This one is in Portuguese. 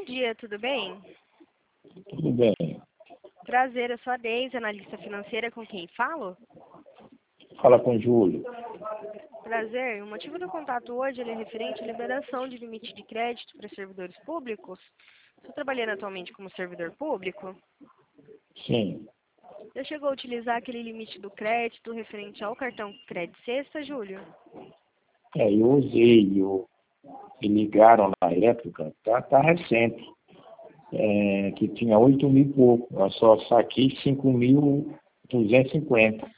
dia, tudo bem? Tudo bem. Prazer, eu sou a Deise, analista financeira, com quem falo? Fala com o Júlio. Prazer, o motivo do contato hoje ele é referente à liberação de limite de crédito para servidores públicos. Estou trabalhando atualmente como servidor público. Sim. Já chegou a utilizar aquele limite do crédito referente ao cartão Crédito Sexta, Júlio? Eu usei, me ligaram na época, tá recente, que tinha 8 mil e pouco. Eu só saquei 5.250.